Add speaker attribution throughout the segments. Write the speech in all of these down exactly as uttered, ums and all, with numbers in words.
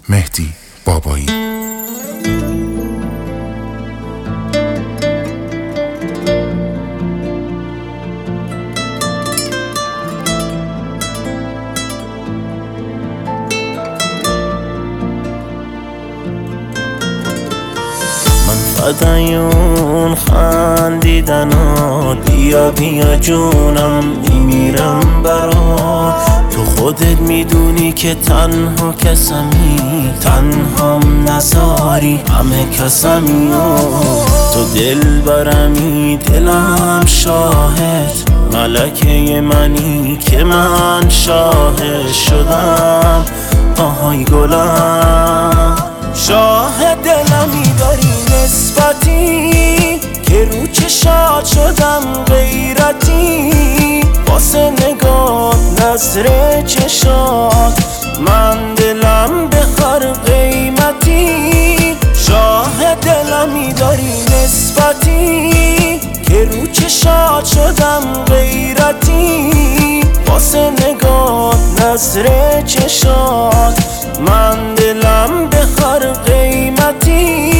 Speaker 1: مهدی بابایی.
Speaker 2: فدای اون خندیدنات، بیا بیا جونم میمیرم برات. تو خودت میدونی که تنها کسمی، تنهام نذاری همه کسمی. تو دل برمی دلم شاهد، ملکه منی که من شاهد شدم. آهای گلم شاه دلمی داری نسبتی، که رو چشات شدم غیرتی. واسه نگاه نظر چشات من دلم به هر قیمتی. شاه دلمی داری نسبتی، که رو چشات شدم غیرتی. واسه نگاه نظر چشات من دلم به هر قیمتی.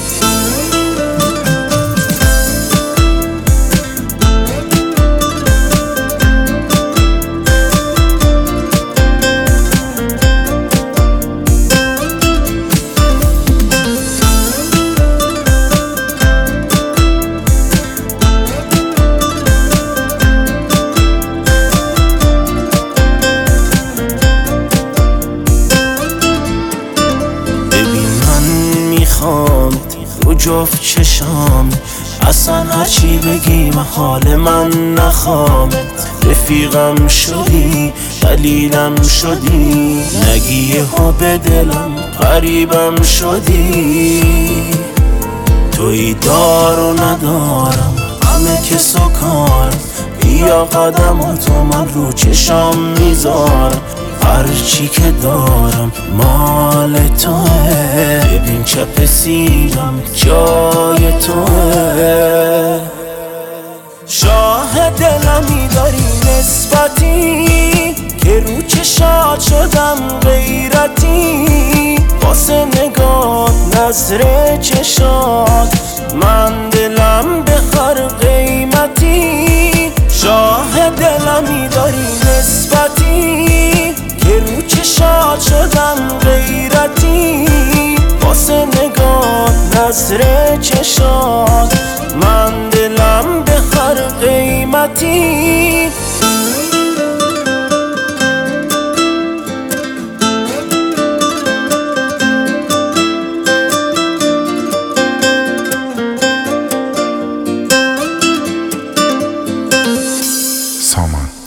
Speaker 2: رو جفت چشام اصلا هرچی بگی محال من نخوام. رفیقم شدی دلیلم شدی، نگیه ها به دلم غریبم شدی. توی دار و ندارم همه کس و کار، بیا قدماتو من رو چشام میذارم. هرچی که دارم مال توه، ببین چپ سینم جای توه. شاه دلمی داری نسبتی، که رو چشات شدم غیرتی. واسه نگاه نظر چشات من دلم به هر قیمتی. شاه دلمی داری نسبتی، که رو چشات شدم غیرتی. واسه نگاه نظر چشات من دلم به هر قیمتی.
Speaker 1: سامان.